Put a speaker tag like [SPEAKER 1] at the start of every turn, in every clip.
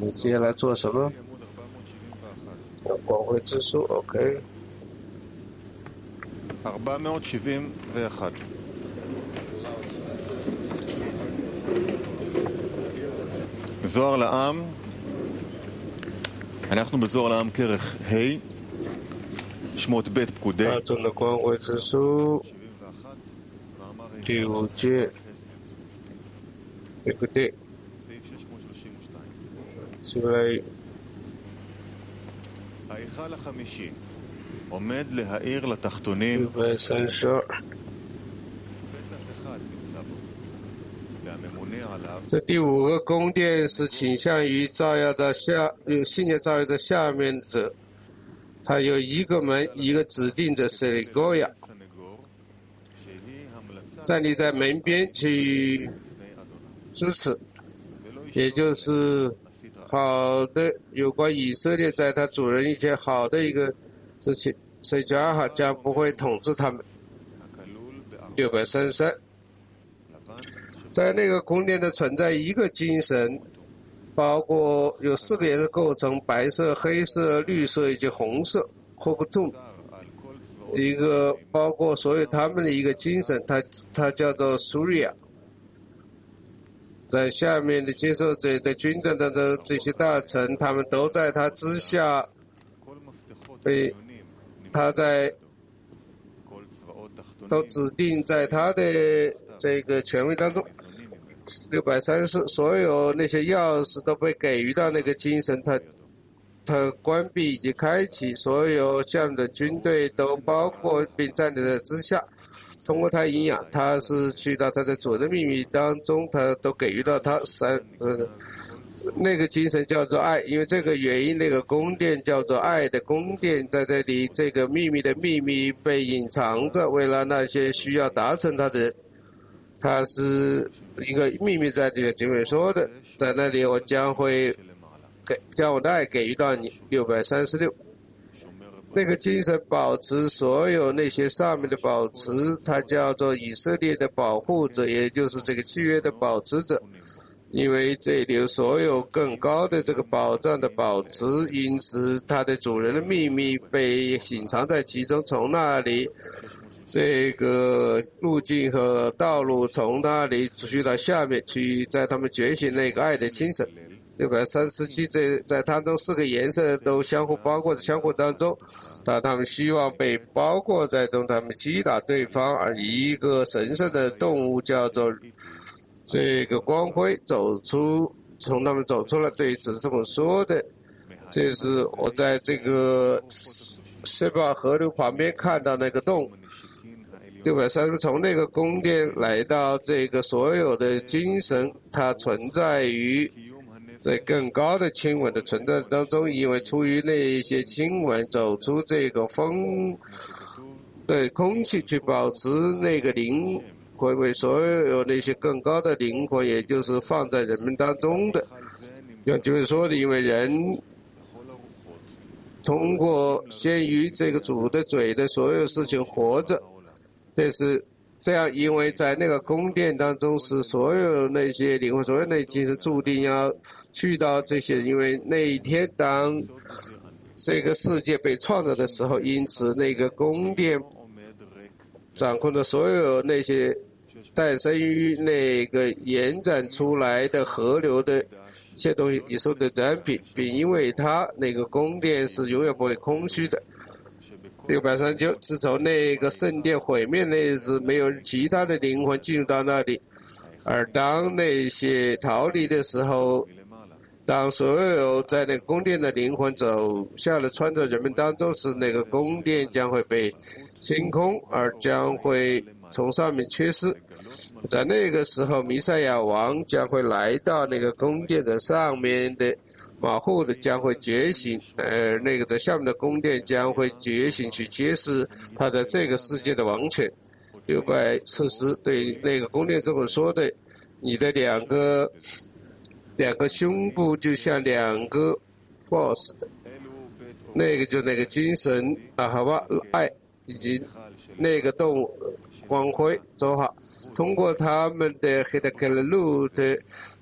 [SPEAKER 1] 你接下来做什么？光辉之书 ，OK。
[SPEAKER 2] 471. זוהר לעם, אנחנו בזוהר לעם כרך ה', שמות ב' פקודי.
[SPEAKER 1] 大众的光辉之书第5节，对不对？出来。
[SPEAKER 2] ההיכל החמישי עומד להאיר לתחתונים.
[SPEAKER 1] 632。这第5个宫殿是倾向于照耀在信念照耀在下面者，它有一个门，一个指定的塞高亚，站立在门边去支持，也就是好的有关以色列在他主人一切好的一个事情，塞加哈将不会统治他们。633。在那个宫殿的存在一个精神，包括有4个颜色构成：白色、黑色、绿色以及红色。Hoktum， 一个包括所有他们的一个精神，它叫做 Surya。在下面的接受者，在军政的这些大臣，他们都在他之下，被他都指定在他的这个权威当中。634，所有那些钥匙都被给予到那个精神，他关闭以及开启，所有下面的军队都包括并站在之下，通过他营养，他是去到他的主的秘密当中，他都给予到他那个精神叫做爱，因为这个原因，那个宫殿叫做爱的宫殿，在这里这个秘密的秘密被隐藏着，为了那些需要达成它的人。它是一个秘密在这里经文说的，在那里我将会将我的爱给予到你。636，那个精神保持所有那些上面的保持，它叫做以色列的保护者，也就是这个契约的保持者。因为这里有所有更高的这个保障的保持，因此它的主人的秘密被隐藏在其中，从那里。这个路径和道路从那里去到下面去，在他们觉醒那个爱的精神。637，在他们4个颜色都相互包裹着相互当中，但他们希望被包裹在中，他们击打对方，而一个神圣的动物叫做这个光辉从他们走出来，对此是这么说的。这是我在这个塞巴河流旁边看到那个洞。630，从那个宫殿来到这个所有的精神，它存在于在更高的亲吻的存在当中，因为出于那些亲吻走出这个风的空气，去保持那个灵魂为所有那些更高的灵魂，也就是放在人们当中的。就是说的，因为人通过先于这个主的嘴的所有事情活着。这是这样，因为在那个宫殿当中是所有那些灵魂，所有那些精神注定要去到这些，因为那一天当这个世界被创造的时候，因此那个宫殿掌控着所有那些诞生于那个延展出来的河流的一切东西，也受的展品，并因为它那个宫殿是永远不会空虚的。639，自从那个圣殿毁灭那日子，没有其他的灵魂进入到那里，而当那些逃离的时候，当所有在那个宫殿的灵魂走下了穿着人们当中时，那个宫殿将会被清空，而将会从上面缺失。在那个时候，弥赛亚王将会来到那个宫殿的上面的马户的将会觉醒，那个在下面的宫殿将会觉醒去揭示他在这个世界的王权。640，对那个宫殿这么说的，你的两个胸部就像2个 force 的，那个就那个精神啊，好吧，爱以及那个动物光辉走好，通过他们的黑的克鲁的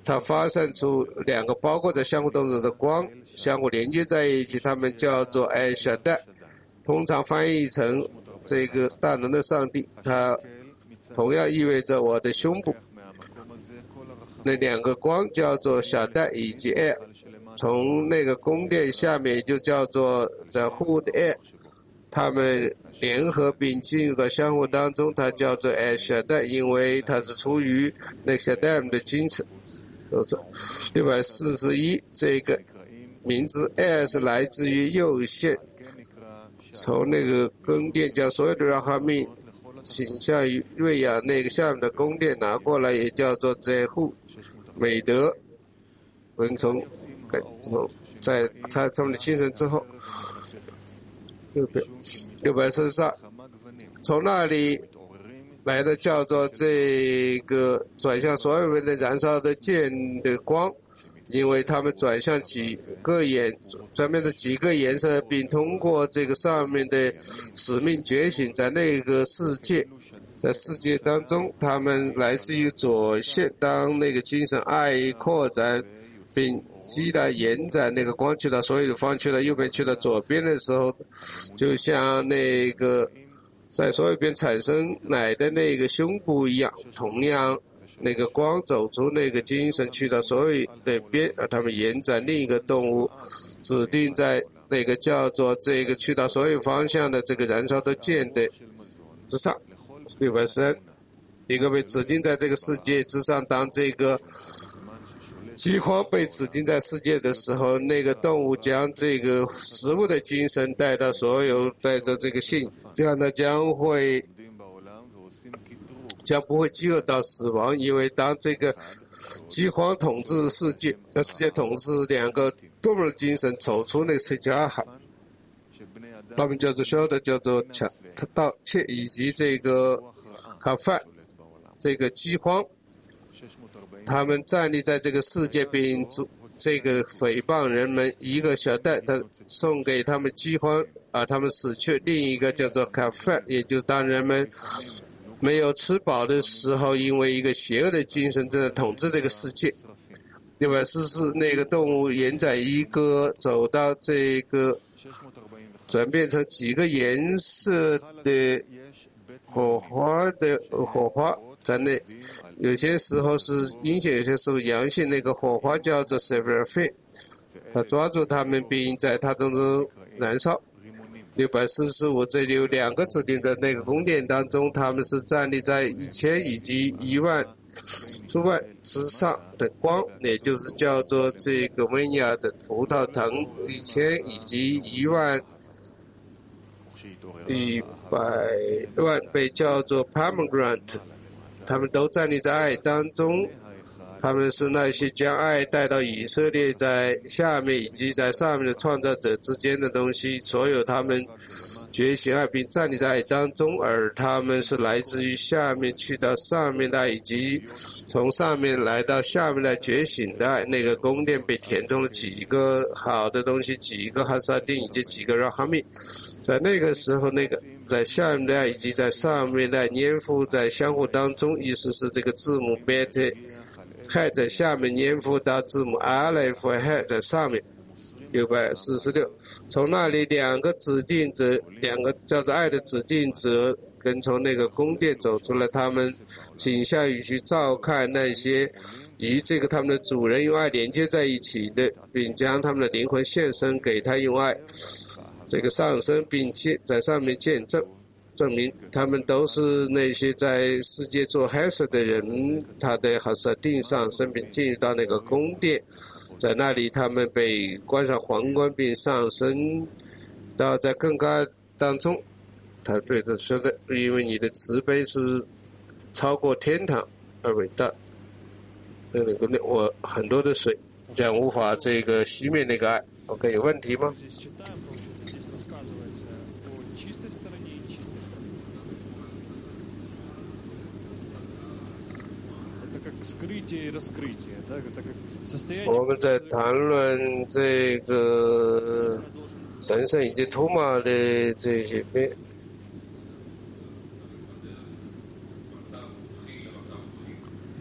[SPEAKER 1] 它发散出两个包括在相互动作的光，相互连接在一起，它们叫做艾夏代，通常翻译成这个大能的上帝，它同样意味着我的胸部。那两个光叫做小带以及 air， 从那个宫殿下面就叫做 the hood air， 它们联合并进入到相互当中，它叫做 air 小带，因为它是出于那小带的精神。641这个名字 air 是来自于右线，从那个宫殿将所有的让哈密倾向于瑞亚那个下面的宫殿拿过来，也叫做 zehu 美德文从在他们的精神之后643，从那里来的叫做这个转向所有人的燃烧的剑的光，因为他们转向转变成几个颜色，并通过这个上面的使命觉醒，在那个世界，在世界当中，他们来自于左线，当那个精神爱扩展并激大延展，那个光去到所有的方，去到右边，去到左边的时候，就像那个在所有边产生奶的那个胸部一样，同样那个光走出那个精神去到所有的边，他们延展另一个动物指定在那个叫做这个去到所有方向的这个燃烧的剑的之上。643，一个被指定在这个世界之上，当这个饥荒被指定在世界的时候，那个动物将这个食物的精神带到所有带着这个性，这样呢将不会饥饿到死亡，因为当这个饥荒统治世界，在世界统治两个动物的精神走出那个世界阿海，他们叫做修的叫做盗窃以及这个卡饭，这个饥荒，他们站立在这个世界并这个诽谤人们，一个小袋他送给他们饥荒他们死去，另一个叫做卡饭，也就是当人们没有吃饱的时候，因为一个邪恶的精神正在统治这个世界。644那个动物延展一个走到这个转变成几个颜色的火花在内，有些时候是阴性，有些时候阳性，那个火花叫做 Seraphim， 他抓住他们并在他中燃烧。645这里有两个指定在那个宫殿当中，他们是站立在1000以及10000数万之上的光，也就是叫做这个维尼亚的葡萄藤1000以及10000被叫做 pomegranate， 他们都站立在爱当中，他们是那些将爱带到以色列在下面以及在上面的创造者之间的东西，所有他们觉醒爱并站立在爱当中，而他们是来自于下面去到上面的爱，以及从上面来到下面来觉醒的爱。那个宫殿被填充了几个好的东西，几个哈萨丁以及几个拉哈密，在那个时候，那个在下面的爱以及在上面的爱粘附在相互当中，意思是这个字母 bet还在下面粘附到字母 Aleph 还在上面。646，从那里两个指定者，两个叫做爱的指定者跟从那个宫殿走出来，他们倾向于去照看那些与这个他们的主人用爱连接在一起的，并将他们的灵魂献身给他，用爱这个上升，并且在上面见证明他们都是那些在世界做黑色的人，他的哈萨丁上升并进入到那个宫殿，在那里他们被冠上皇冠并上升到在更高当中。他对着说的，因为你的慈悲是超过天堂而伟大，我很多的水将无法这个熄灭那个爱。OK， 有问题吗？我们在谈论这个神圣以及图马的这些边，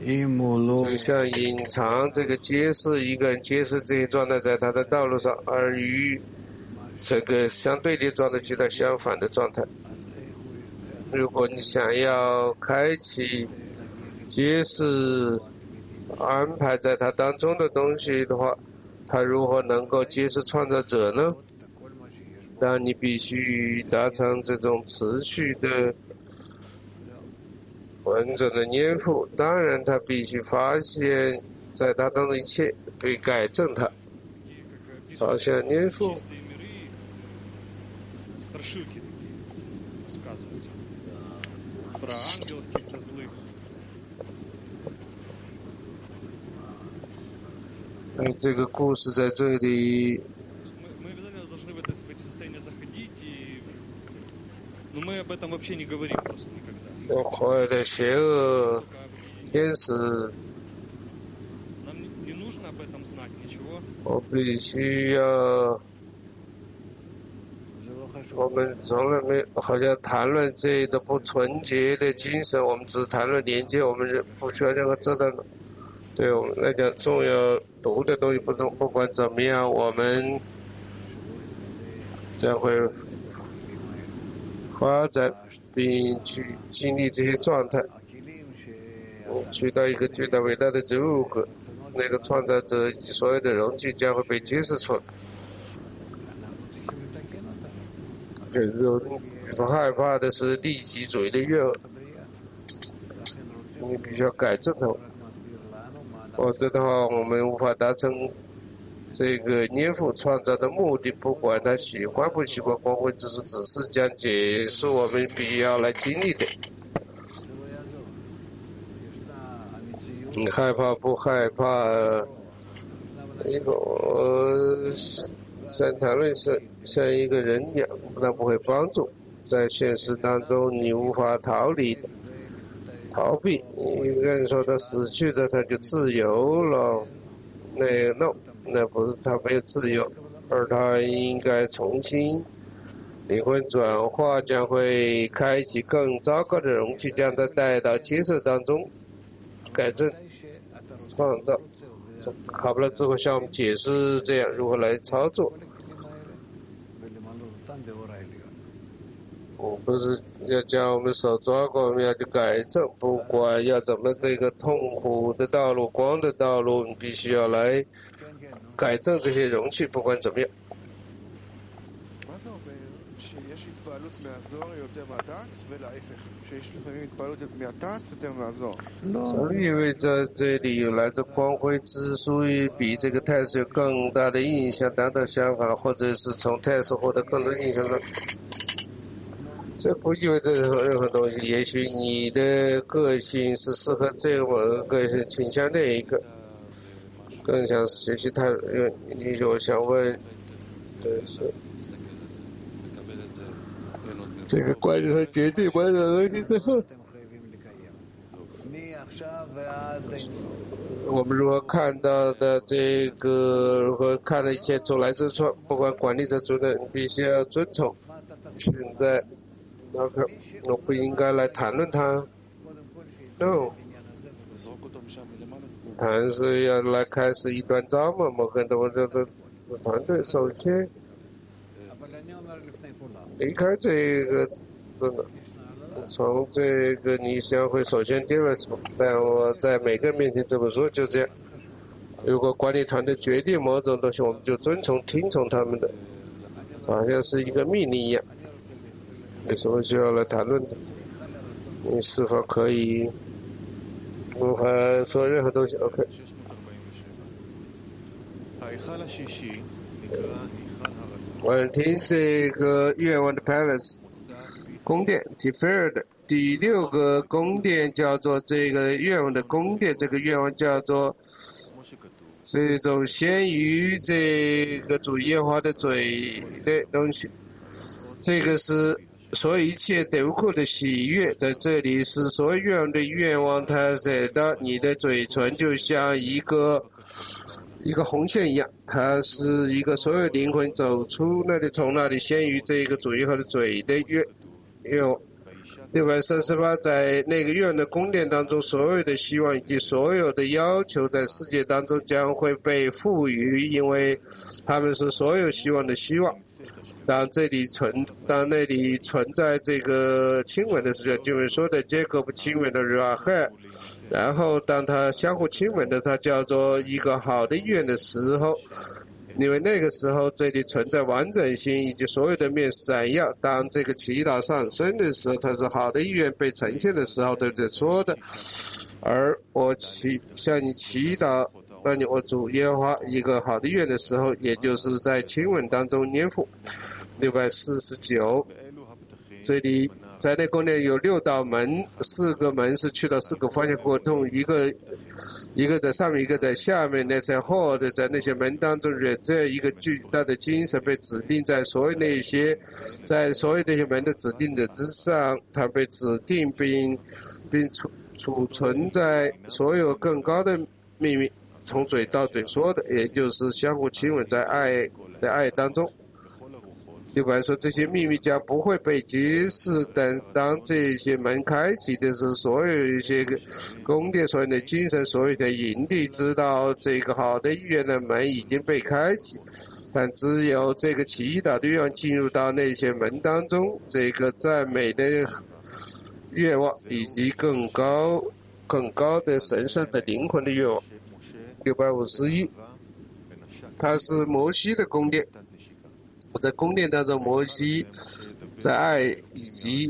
[SPEAKER 1] 就像隐藏这个揭示一个人揭示这些状态在他的道路上，而与这个相对的状态取得相反的状态。如果你想要开启揭示安排在他当中的东西的话，他如何能够揭示创造者呢？当你必须达成这种持续的完整的念佛，当然他必须发现在他当中一切被改正他，朝向念佛。这个故事在这里坏的邪恶天使，我必须要，我们从来没好像谈论这种不纯洁的精神，我们只谈论连接，我们不需要任何知道的。对我们来讲，重要读的东西不管怎么样，我们将会发展并去经历这些状态，去到一个巨大伟大的植物格，那个创造者以及所有的容器将会被揭示出来。所害怕的是利己主义的愿望，你必须要改正它。否则的话，我们无法达成这个念佛创造的目的。不管他喜欢不喜欢光辉之术，只是将解释我们必要来经历的。你害怕不害怕？像谈论是像一个人一样，那不会帮助。在现实当中，你无法逃离的。逃避，一个人说他死去的他就自由了，那不是他没有自由，而他应该重新灵魂转化，将会开启更糟糕的容器，将他带到接受当中，改正创造。卡布拉智慧向我们解释这样如何来操作。不是要将我们手抓过，我们要去改正。不管要怎么这个痛苦的道路、光的道路，你必须要来改正这些容器。不管怎么样，因为在这里有来自光辉之书比这个态势有更大的印象等等想法，或者是从态势获得更多印象的。这不意味着任何东西，也许你的个性是适合这个个性倾向那一个，更想学习他。你就想问，这个关于他决定完的东西之后，我们如何看到的这个，如何看的一切出来之处，不管管理者主任，必须要遵从。现在。OK， 我不应该来谈论他 ，No， 谈是要来开始一段招嘛，某个人的团队首先离开这个，从这个你将会首先第二层，但我在每个人面前这么说，就这样。如果管理团队决定某种东西，我们就遵从、听从他们的，好像是一个命令一样。有什么需要来谈论的？你是否可以无法说任何东西 ？OK。我听这个愿望的 Palace 宫殿 Tiferet 第6个宫殿叫做这个愿望的宫殿，这个愿望叫做这种先于这个主耶和华的嘴的东西，这个是。所有一切得库的喜悦，在这里是所有愿望的愿望，它写到你的嘴唇就像一个红线一样，它是一个所有灵魂走出那里，从那里先于这个主耶和华的嘴的愿望， 638在那个愿的宫殿当中，所有的希望以及所有的要求在世界当中将会被赋予，因为他们是所有希望的希望。当那里存在这个亲吻的时候，经文说的杰克不亲吻的拉赫，然后当他相互亲吻的，它叫做一个好的意愿的时候，因为那个时候这里存在完整性以及所有的面闪耀。当这个祈祷上升的时候，它是好的意愿被呈现的时候，对不对？说的。而我向你祈祷，让你我主耶和华一个好的愿的时候，也就是在亲吻当中念父。649，这里在那宫殿有6道门，4个门是去到4个方向活动，一个在上面，一个在下面，那在后的，在那些门当中，这一个巨大的精神被指定在所有那些门的指定者之上，它被指定并储存在所有更高的秘密，从嘴到嘴说的，也就是相互亲吻在爱当中。就比如说，这些秘密将不会被揭示，但当这些门开启的时候，所有一些宫殿所有的精神，所有的营地知道这个好的意愿的门已经被开启，但只有这个祈祷的愿望进入到那些门当中，这个赞美的愿望以及更高的神圣的灵魂的愿望。651，它是摩西的宫殿。在宫殿当中，摩西在爱以及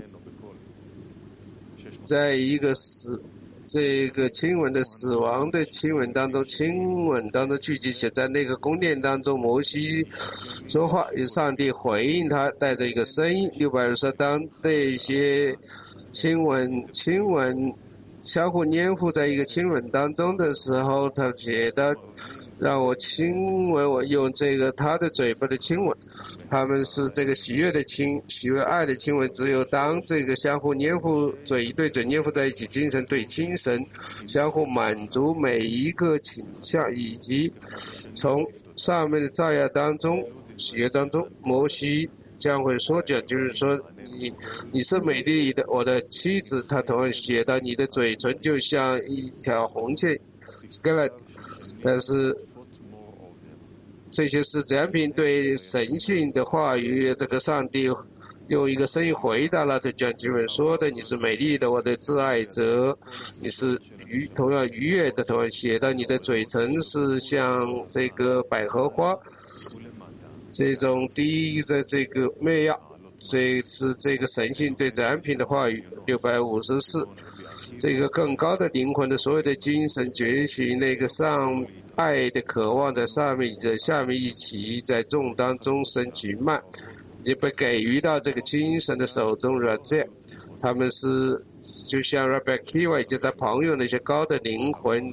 [SPEAKER 1] 在一个这个亲吻的死亡的亲吻当中聚集起，在那个宫殿当中，摩西说话，与上帝回应他，带着一个声音。620说，当这些亲吻相互黏附在一个亲吻当中的时候，他觉得让我亲吻我，用这个他的嘴巴的亲吻，他们是这个喜悦爱的亲吻。只有当这个相互黏附，嘴对嘴黏附在一起，精神对精神相互满足每一个倾向，以及从上面的照耀当中喜悦当中，摩西将会说讲，就是说你是美丽的，我的妻子。他同样写到你的嘴唇就像一条红线，但是这些是展品对神性的话语。这个上帝用一个声音回答了这讲经文说的，你是美丽的，我的挚爱者，你是同样愉悦的。同样写到你的嘴唇是像这个百合花，这种第一的这个媚药，这是这个神性对展品的话语。654，这个更高的灵魂的所有的精神觉醒，那个上爱的渴望在上面在下面一起在众当中升起慢，也被给予到这个精神的手中。这样他们是就像 Rabbi Akiva 以及他朋友那些高的灵魂，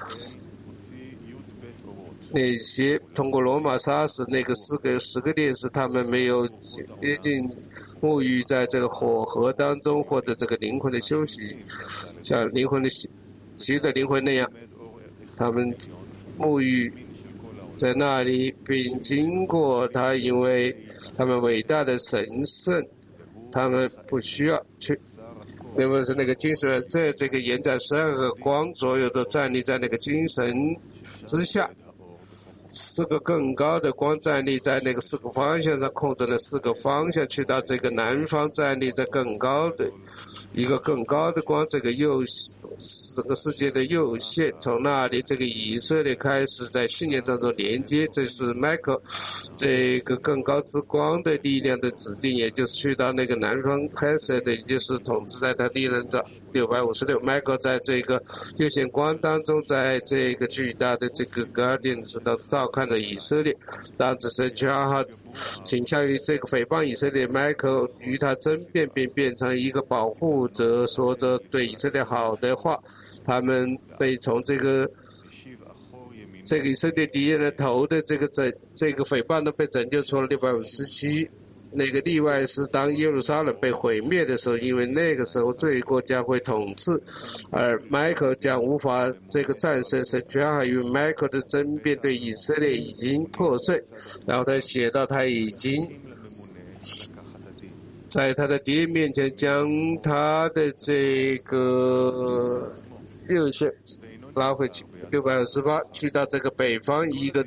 [SPEAKER 1] 那些通过罗马杀死那个10个烈士，他们没有接近沐浴在这个火河当中，或者这个灵魂的休息，像灵魂的其余的灵魂那样，他们沐浴在那里，并经过他，因为他们伟大的神圣，他们不需要去。那么是那个精神，这个延展12个光，所有都站立在那个精神之下。4个更高的光站立在那个4个方向上，控制了4个方向，去到这个南方，站立在更高的一个更高的光，这个4个世界的右线，从那里这个以色列开始在信念当中连接。这是 Michael 这个更高之光的力量的指定，也就是去到那个南方开始的，也就是统治在他力量的656。Michael 在这个右线光当中，在这个巨大的这个 Guardian 直到照看着以色列。当只是2号倾向于这个诽谤以色列 Michael 与他争辩，并变成一个保护者，说着对以色列好的话。他们被从这个以色列敌人的头的这个诽谤都被拯救出了。657，那个例外是当耶路撒冷被毁灭的时候，因为那个时候罪国将会统治，而 Michael 将无法这个战胜神权，与 Michael 的争辩对以色列已经破碎。然后他写到他已经在他的敌人面前将他的这个右线拉回去，628去到这个北方一个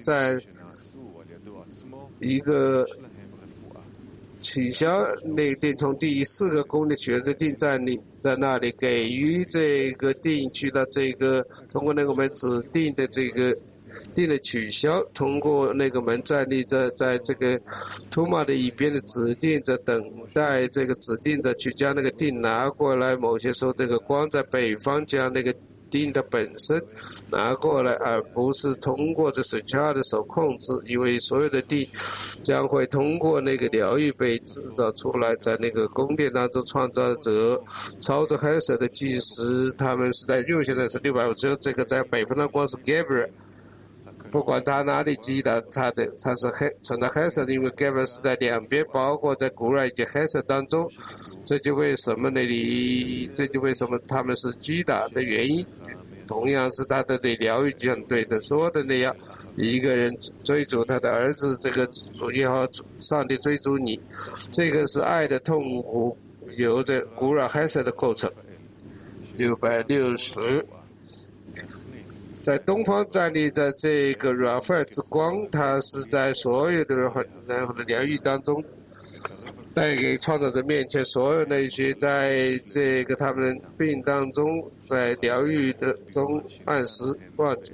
[SPEAKER 1] 取消那个定，从第4个宫的取得定站立，在那里给予这个定去到这个通过那个门指定的这个定的取消，通过那个门站立在这个图马的一边的指定着等待这个指定着去将那个定拿过来。某些时候这个光在北方将那个定的本身拿过来，而不是通过这水叉的手控制，因为所有的定将会通过那个疗愈被制造出来，在那个宫殿当中创造者操作黑色的计时，他们是在右线的是650，只有这个在北方的光是 Gabriel， 不管他哪里击打他是存在黑色的，因为 Gabriel 是在两边，包括在古尔以及黑色当中，这就为什么他们是击打的原因。同样是他的对疗愈，就像对着说的那样，一个人追逐他的儿子，这个主耶和华上帝追逐你，这个是爱的痛苦，由着古尔黑色的构成。660，在东方站立在这个软费之光，它是在所有的然后的疗愈当中带给创造者面前所有那些在这个他们病当中在疗愈的中按时忘记，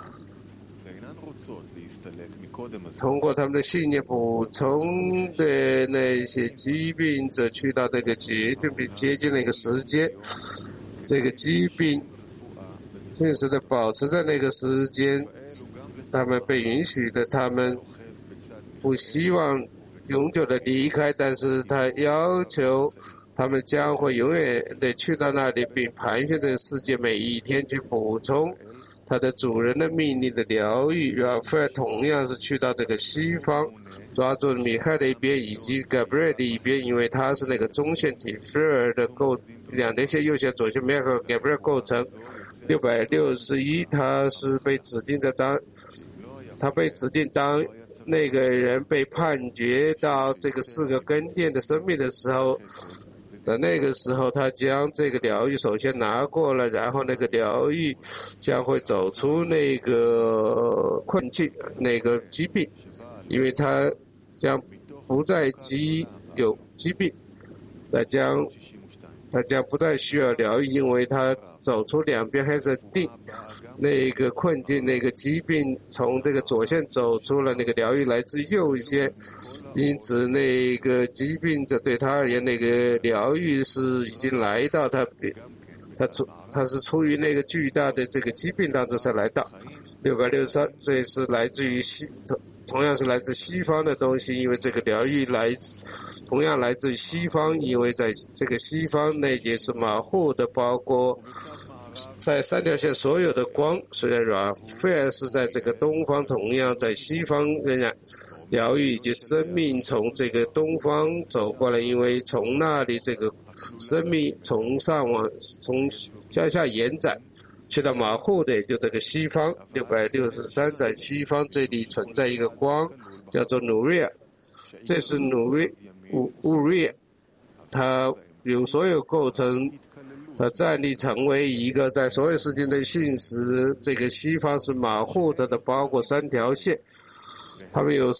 [SPEAKER 1] 通过他们的信念补充的那些疾病者去到那个接近那个时间，这个疾病确实的保持在那个时间，他们被允许的，他们不希望永久的离开，但是他要求他们将会永远的去到那里，并盘旋这世界，每一天去补充他的主人的命令的疗愈。然后菲尔同样是去到这个西方，抓住米亥的一边以及 Gabriel 的一边，因为他是那个中线体菲尔的两条线右线左线没有 Gabriel 构成。661，他是被指定当那个人被判决到这个4个根殿的生命的时候，在那个时候他将这个疗愈首先拿过了，然后那个疗愈将会走出那个困境，那个疾病，因为他将不再有疾病，他将不再需要疗愈，因为他走出两边黑色定那个困境，那个疾病从这个左线走出了，那个疗愈来自右线，因此那个疾病者对他而言，那个疗愈是已经来到他是出于那个巨大的这个疾病当中才来到。663，这是来自于同样是来自西方的东西，因为这个疗愈同样来自于西方，因为在这个西方那也是马虎的，包括在3条线所有的光，虽然软费尔是在这个东方，同样在西方仍然疗愈以及生命从这个东方走过来，因为从那里这个生命从向下延展去到马户的，也就这个西方。663，在西方这里存在一个光，叫做努瑞尔，这是乌瑞尔，它有所有构成，它站立成为一个在所有事情的信实。这个西方是马户的包括3条线，它们有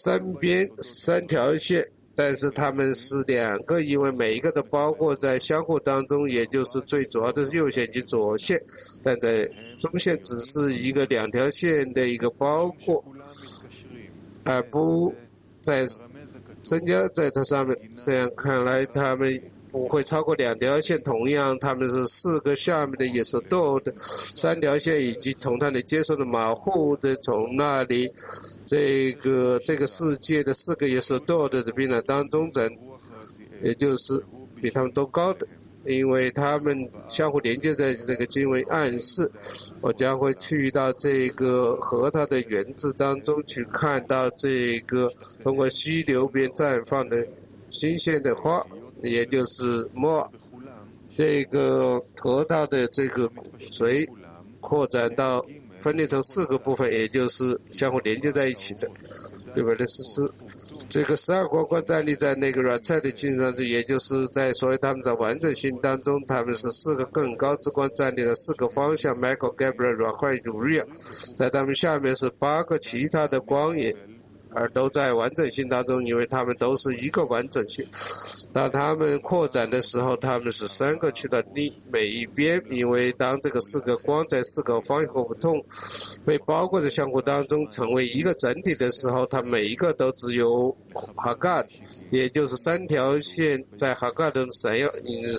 [SPEAKER 1] 3条线，但是它们是2个，因为每一个都包括在相互当中，也就是最主要的是右线及左线，但在中线只是一个2条线的一个包括，而不再增加在它上面。这样看来，它们不会超过2条线，同样它们是4个下面的也是斗的3条线，以及从它的接受的马户的从那里这个世界的4个也是斗的病人当中也就是比他们都高的，因为他们相互连接在这个经文暗示。我将会去到这个和它的源自当中去看到这个通过溪流边绽放的新鲜的花，也就是莫这个河道的这个水扩展到分裂成4个部分，也就是相互连接在一起的。 664，这个12光光站立在那个软菜的精神当中，也就是在所谓他们的完整性当中，他们是4个更高之光站立的4个方向 ，Michael Gabriel 软坏Uriah，在他们下面是8个其他的光也。而都在完整性当中，因为他们都是一个完整性。当他们扩展的时候，他们是3个去到每一边，因为当这个4个光在4个方向不同被包裹在相互当中成为一个整体的时候，它每一个都只有哈嘎，也就是3条线在哈嘎的闪耀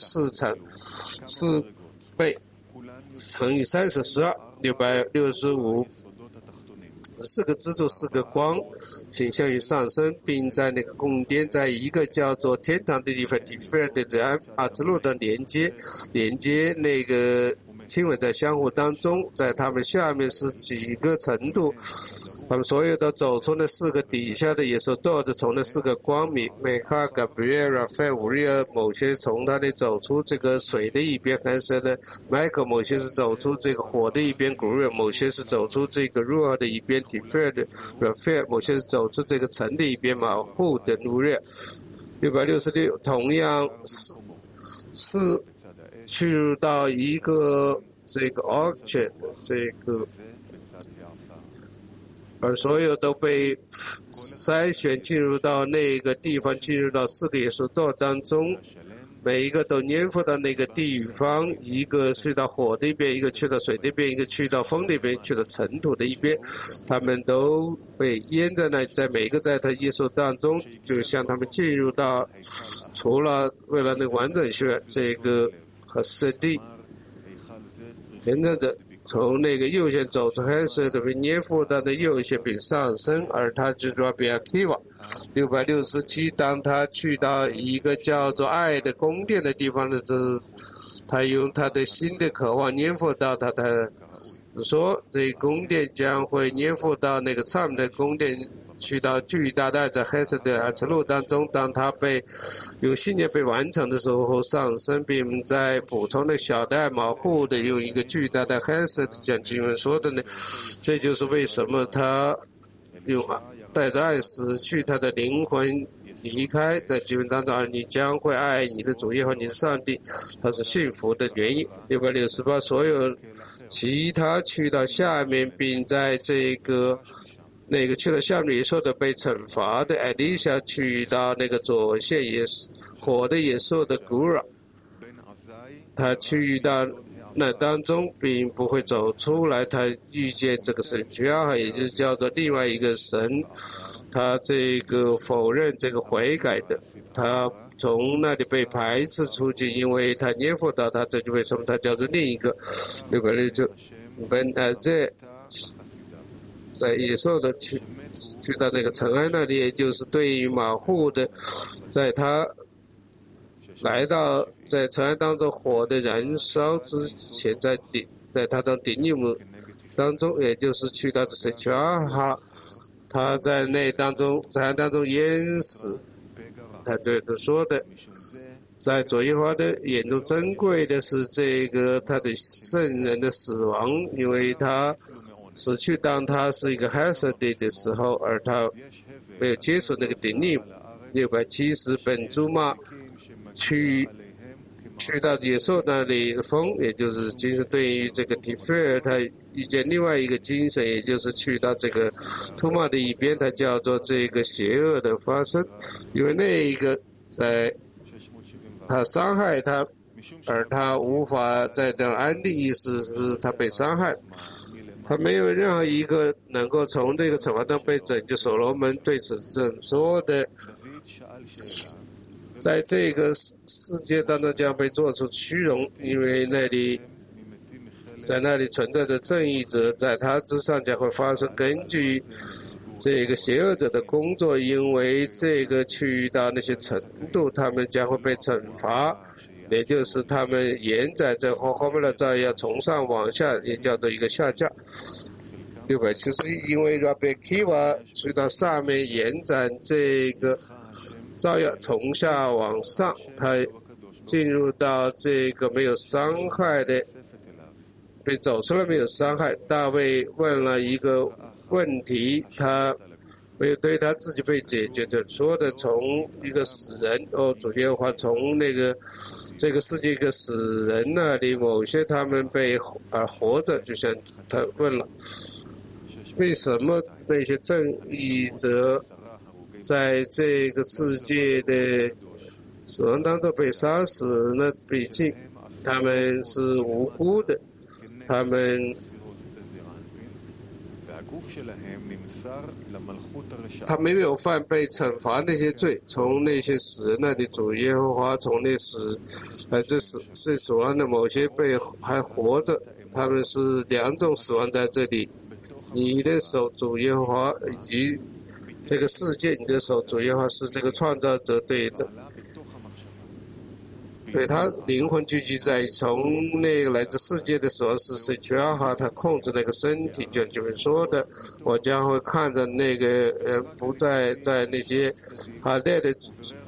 [SPEAKER 1] 4倍乘以3是12，665。4个支柱4个光倾向于上升，并在那个供电在一个叫做天堂的地方 Tifer 的在阿兹路的连接那个亲吻在相互当中，在他们下面是几个程度，他们所有都走出那4个底下的也是都的从那4个光明美哈嘎布耶拉费乌利尔，某些从那里走出这个水的一边，还是呢麦克某些是走出这个火的一边，古瑞某些是走出这个入尔的一边，提费的拉费某些是走出这个城的一边，马户的乌利尔666，同样是去入到一个这个 object 这个，而所有都被筛选进入到那个地方，进入到4个耶稣道当中，每一个都粘附到那个地方，一个去到火的一边，一个去到水的一边，一个去到风的一边，去到尘土的一边，他们都被淹在那，在每一个在他耶稣当中，就像他们进入到，除了为了那个完整学这个和实地，现在的从那个右线走出黑色的被粘附到的右线并上升，而他就说比亚基瓦667，当他去到一个叫做爱的宫殿的地方的时候，他用他的新的渴望粘附到他的说，这宫殿将会粘附到那个上面的宫殿，去到巨大的在黑色的阿兹路当中，当他被用信念被完成的时候上升，并在补充的小的保护的用一个巨大的黑色的讲经文说的呢，这就是为什么他用带着爱死去他的灵魂离开，在经文当中，而你将会爱你的主耶和华你的上帝，他是幸福的原因。668，所有其他去到下面，并在这个那个去了下面也受的被惩罚的艾丽莎，去到那个左线也是火的也受的古尔，他去到那当中并不会走出来，他遇见这个神学也就是叫做另外一个神，他这个否认这个悔改的，他从那里被排斥出去，因为他粘附到他，这就为什么他叫做另一个就本这在野兽的去到那个尘埃那里，也就是对于马户的，在他来到在尘埃当中火的燃烧之前，在他的顶木当中，也就是去到的神去哈，他在那当中尘埃当中淹死，他对他说的，在左耶和华的眼中珍贵的是这个他的圣人的死亡，因为他死去当他是一个黑色的时候，而他没有接受那个顶力。670本祖玛去到野兽那里风，也就是精神对于这个提菲尔，他遇见另外一个精神，也就是去到这个图玛的一边，它叫做这个邪恶的发生，因为那一个在他伤害他，而他无法在这样安定，意思是他被伤害。他没有任何一个能够从这个惩罚中被拯救。所罗门对此这么说的，在这个世界当中将被做出虚荣，因为在那里存在着正义者，在他之上将会发生根据这个邪恶者的工作，因为这个去到那些程度，他们将会被惩罚，也就是他们延展这后面的照要从上往下，也叫做一个下降。671，因为 Rabbi Kiva 去到上面延展这个照要从下往上，他进入到这个没有伤害的，被走出来没有伤害。大卫问了一个问题，他没有对他自己被解决的，说的从一个死人主耶和华从这个世界一个死人那里，某些他们被活着，就像他问了，为什么那些正义者在这个世界的死亡当中被杀死呢？毕竟他们是无辜的，他没有犯被惩罚那些罪，从那些死人那里，主耶和华从那这死亡的某些被还活着，他们是两种死亡在这里。你的手主耶和华以及这个世界，你的手主耶和华是这个创造者对的。对他灵魂聚集在从那个来自世界的死亡是谁去哈，他控制那个身体，就们说的，我将会看着那个不在那些哈代的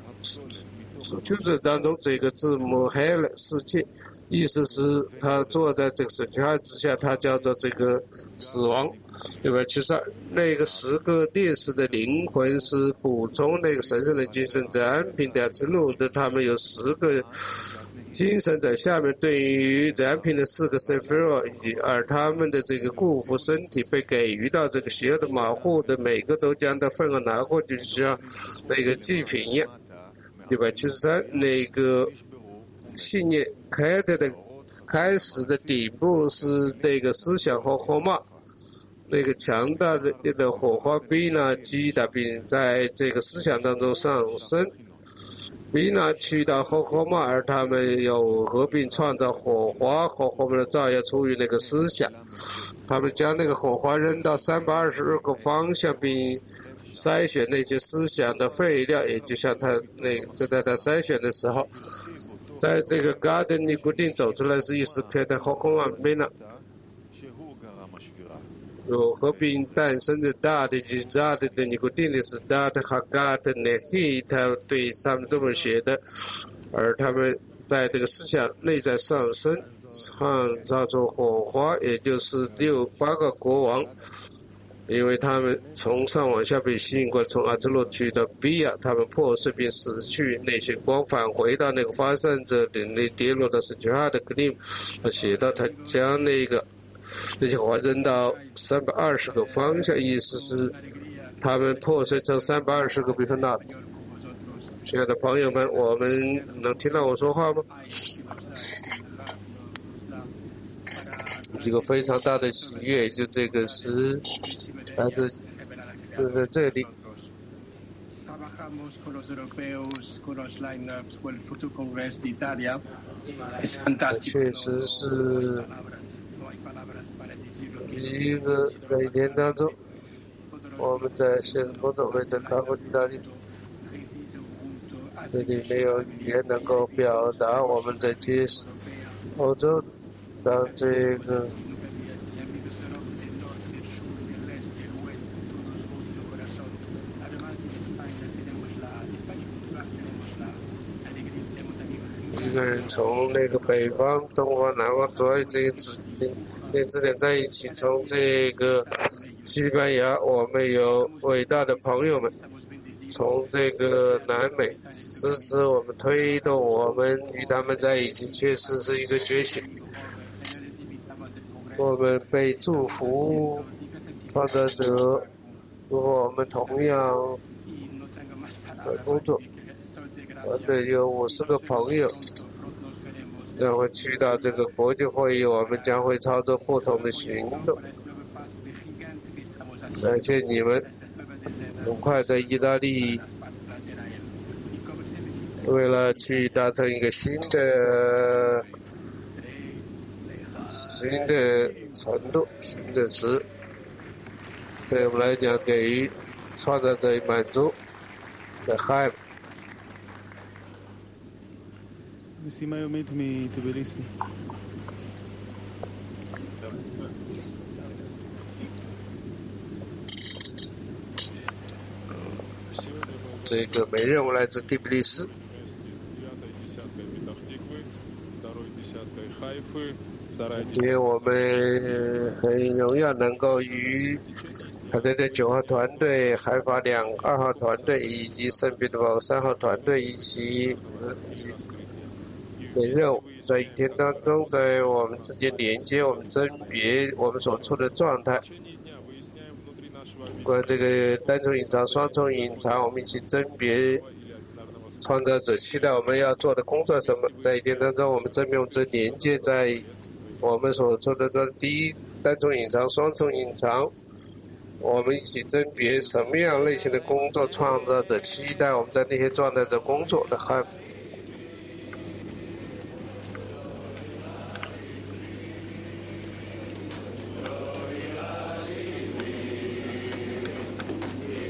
[SPEAKER 1] 就是当中这个字母黑了世界，意思是他坐在这个神权之下，他叫做这个死亡，对吧？其实那个10个烈士的灵魂是补充那个神圣的精神在安平的之路的，他们有10个精神在下面，对于在安平的4个 Sephirah， 而他们的这个固服身体被给予到这个邪恶的马户的每个都将的份额拿过去，像那个祭品一样。173那个信念开始的底部是那个思想和火马，那个强大的火花比纳击打并在这个思想当中上升，比纳去到火马，而他们有合并创造火花和后面的照耀出于那个思想，他们将那个火花扔到322个方向，并筛选那些思想的废料，也就像就在他筛选的时候，在这个 garden 尼古丁走出来是意思可以在后空啊没了，有合并诞生的大的及大的尼古丁的是大的哈嘎的那黑，他对他们这么写的，而他们在这个思想内在上升，创造出火花，也就是8个国王。因为他们从上往下被吸引过，从阿兹洛去到比亚，他们破碎并失去那些光，返回到那个发散者的那跌落到12的格林，他写到他将那些火扔到320个方向，意思是他们破碎成320个比分纳。亲爱的朋友们，我们能听到我说话吗？一个非常大的喜悦，就这个是来自就在这里。确实是一个在一天当中，我们在现实工作会在大过意大利，这里没有语言能够表达我们在接欧洲当这个一个人从那个北方、东方、南方主要这些支点在一起，从这个西班牙，我们有伟大的朋友们，从这个南美支持我们、推动我们与他们在一起，确实是一个觉醒。我们被祝福，创造者如果我们同样工作，我们有50个朋友将会去到这个国际会议，我们将会操作不同的行动。感谢你们，很快在意大利，为了去达成一个新的程度、新的值，对我们来讲，给予创造者满足的嗨。
[SPEAKER 3] משימה יומית מטביליסי.
[SPEAKER 1] 这个每任务来自第比利斯。今天我们很荣耀能够与他队的9号团队、海法2号团队以及圣彼得堡3号团队一起的任务，在一天当中，在我们之间连接，我们甄别我们所处的状态。关于这个单重隐藏、双重隐藏，我们一起甄别创造者期待我们要做的工作什么。在一天当中，我们甄别我们这连接在我们所做的第一单重隐藏、双重隐藏，我们一起甄别什么样类型的工作创造者期待我们在那些状态中工作的和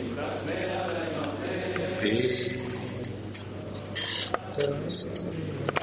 [SPEAKER 1] 比